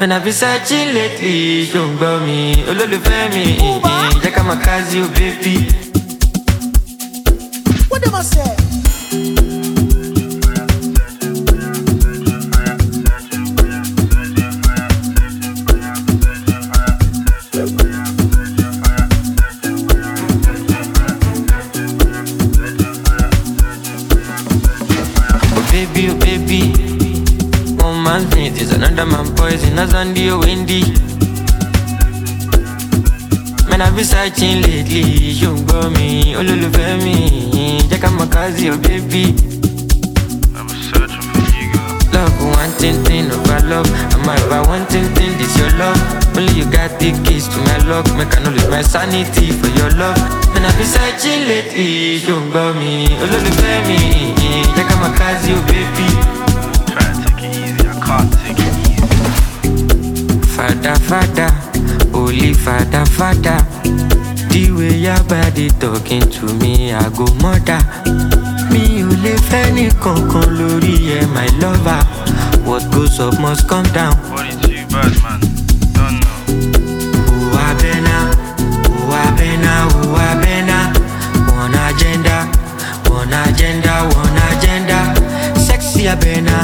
Man, I've been searching lately, don't go me, olólùfẹ́ mi, jẹ́ ká máa kazi o baby. What them I say? Oh baby, one man's meat is another man's poison, as on the windy. Man, I've been searching lately, you go me, olólùfẹ́ mi, jẹ́ ká máa kazi o baby. I'm searching for you, girl. Love, one thing over love, I'm about one thing, this your love. Only you got the keys to my lock, make I no lose my sanity for your love. Man, I've been searching lately, you go me, olólùfẹ́ mi, jẹ́ ká máa kazi o baby. Try to take it easy, I can't take it easy. Father, holy father. The way your body talking to me, I go murder. Mi ò lè fẹ́ ní kankan lórí ẹ, my lover. What goes up must come down. Body too bad, man. Don't know. Uwabena. One agenda. Sexy abena.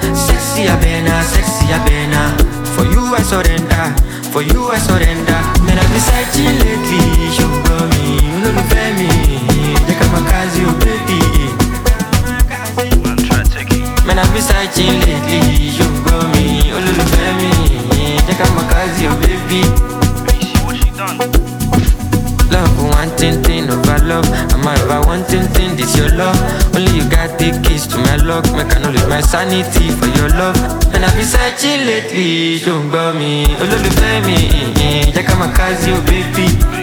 For you I surrender. Man, I've been searching lately, you got me, olólùfẹ́ mi, jẹ́ ká máa kazi o baby. Man, try to take it easy. Man, I've been searching lately, you got me, olólùfẹ́ mi, jẹ́ ká máa kazi o baby. You see what she done? Love, one thing over love, I'm about one thing, this your love. Only you got the keys to my lock, make I no lose my sanity for your love. And I've been searching lately, don't go me, olólùfẹ́ mi, jẹ́ ká máa kazi o baby.